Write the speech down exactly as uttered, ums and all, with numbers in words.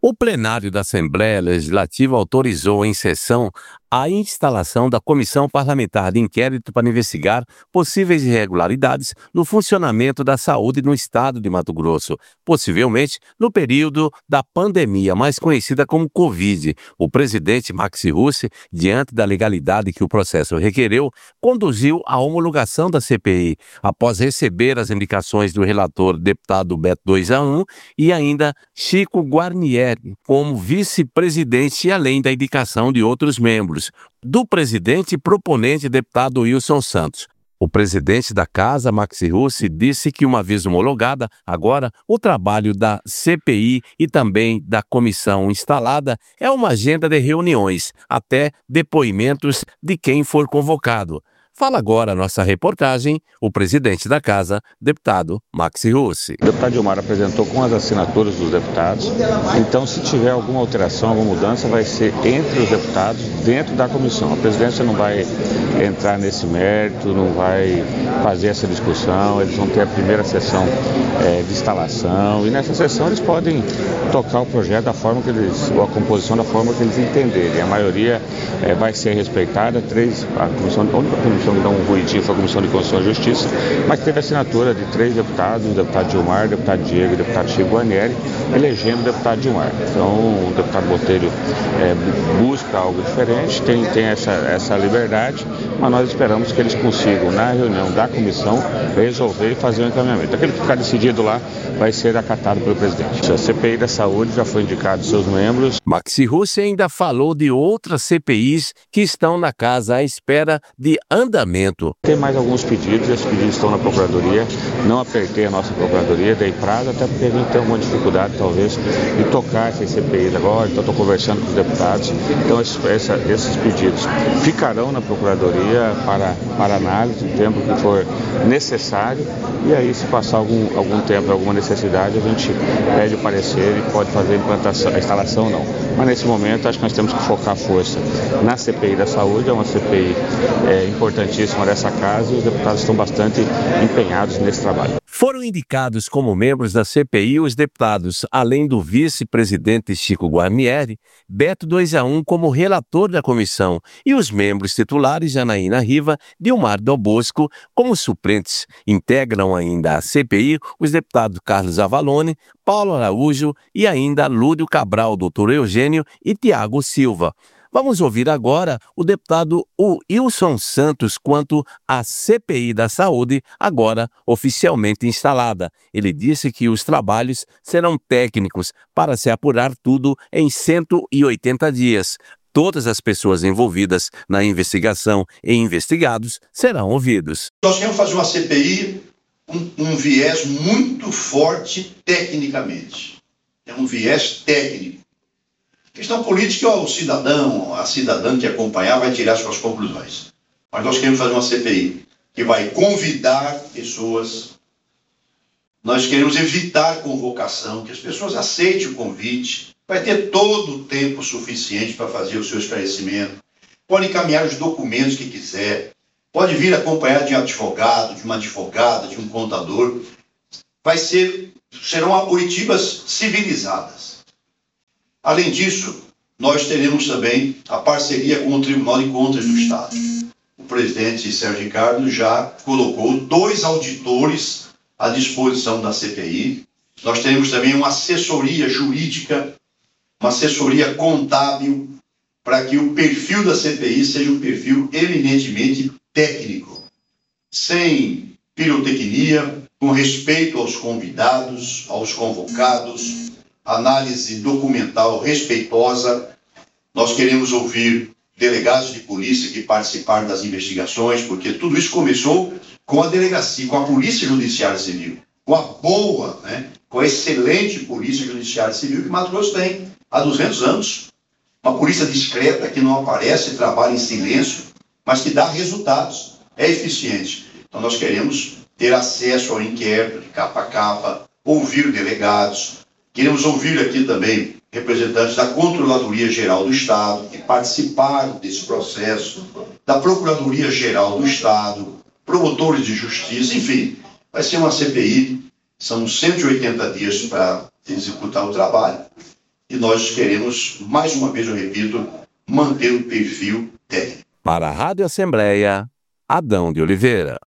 O plenário da Assembleia Legislativa autorizou em sessão a instalação da Comissão Parlamentar de Inquérito para investigar possíveis irregularidades no funcionamento da saúde no estado de Mato Grosso, possivelmente no período da pandemia, mais conhecida como Covid. O presidente Maxi Russi, diante da legalidade que o processo requereu, conduziu a homologação da C P I, após receber as indicações do relator, deputado Beto dois A um, e ainda Chico Guarnieri, como vice-presidente, além da indicação de outros membros, do presidente e proponente, deputado Wilson Santos. O presidente da Casa, Maxi Russi, disse que, uma vez homologada, agora o trabalho da C P I e também da comissão instalada é uma agenda de reuniões, até depoimentos de quem for convocado. Fala agora a nossa reportagem, o presidente da Casa, deputado Maxi Russi. O deputado Gilmar apresentou com as assinaturas dos deputados, então se tiver alguma alteração, alguma mudança, vai ser entre os deputados dentro da comissão. A presidência não vai entrar nesse mérito, não vai fazer essa discussão, eles vão ter a primeira sessão é, de instalação e nessa sessão eles podem tocar o projeto da forma que eles, ou a composição da forma que eles entenderem. A maioria é, vai ser respeitada, três, a comissão, a única comissão que dá um ruidinho foi a Comissão de Constituição e Justiça, mas teve assinatura de três deputados, o deputado Gilmar, o deputado Diego e o deputado Chico Guarnieri, elegendo o deputado Gilmar. Então o deputado Botelho é, busca algo diferente, tem, tem essa, essa liberdade, mas nós esperamos que eles consigam, na reunião da comissão, resolver e fazer o encaminhamento. Aquele que ficar decidido lá vai ser acatado pelo presidente. A C P I da Saúde já foi indicado seus membros. Maxi Russi ainda falou de outras C P Is que estão na casa à espera de andamento. Tem mais alguns pedidos, esses pedidos estão na Procuradoria, não apertei a nossa Procuradoria, dei prazo, até porque a gente tem uma dificuldade, talvez, de tocar essas C P Is agora, então estou conversando com os deputados, então esses, essa, esses pedidos ficarão na Procuradoria para, para análise, o tempo que for necessário, e aí se passar algum, algum tempo, alguma necessidade, a gente pede o parecer e pode fazer a implantação, a instalação ou não. Mas nesse momento, acho que nós temos que focar a força na C P I da Saúde, é uma C P I é, importantíssima dessa casa e os deputados estão bastante empenhados nesse trabalho. Foram indicados como membros da C P I os deputados, além do vice-presidente Chico Guarnieri, Beto dois A um como relator da comissão e os membros titulares Janaína Riva, Dilmar Dal Bosco como suplentes. Integram ainda a C P I os deputados Carlos Avalone, Paulo Araújo e ainda Lúdio Cabral, doutor Eugênio e Tiago Silva. Vamos ouvir agora o deputado Wilson Santos quanto à C P I da Saúde, agora oficialmente instalada. Ele disse que os trabalhos serão técnicos para se apurar tudo em cento e oitenta dias. Todas as pessoas envolvidas na investigação e investigados serão ouvidos. Nós queremos fazer uma C P I com um, um viés muito forte tecnicamente. É um viés técnico. Questão política, o cidadão, a cidadã que acompanhar vai tirar suas conclusões. Mas nós queremos fazer uma C P I que vai convidar pessoas, nós queremos evitar convocação, que as pessoas aceitem o convite, vai ter todo o tempo suficiente para fazer o seu esclarecimento, pode encaminhar os documentos que quiser, pode vir acompanhado de um advogado, de uma advogada, de um contador. Vai ser, serão oitivas civilizadas. Além disso, nós teremos também a parceria com o Tribunal de Contas do Estado. O presidente Sérgio Ricardo já colocou dois auditores à disposição da C P I. Nós teremos também uma assessoria jurídica, uma assessoria contábil, para que o perfil da C P I seja um perfil eminentemente técnico, sem pirotecnia, com respeito aos convidados, aos convocados, análise documental respeitosa. Nós queremos ouvir delegados de polícia que participaram das investigações, porque tudo isso começou com a delegacia, com a Polícia Judiciária Civil, com a boa, né, com a excelente Polícia Judiciária Civil que Mato Grosso tem há duzentos anos. Uma polícia discreta que não aparece, trabalha em silêncio, mas que dá resultados, é eficiente. Então nós queremos ter acesso ao inquérito de capa a capa, ouvir delegados. Queremos ouvir aqui também representantes da Controladoria Geral do Estado, que participaram desse processo, da Procuradoria Geral do Estado, promotores de justiça, enfim, vai ser uma C P I, são cento e oitenta dias para executar o trabalho. e nós queremos, mais uma vez eu repito, manter o perfil técnico. Para a Rádio Assembleia, Adão de Oliveira.